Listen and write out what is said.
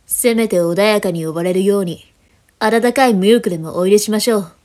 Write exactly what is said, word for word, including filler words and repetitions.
せめて穏やかに呼ばれるように、温かいミルクでもお入れしましょう。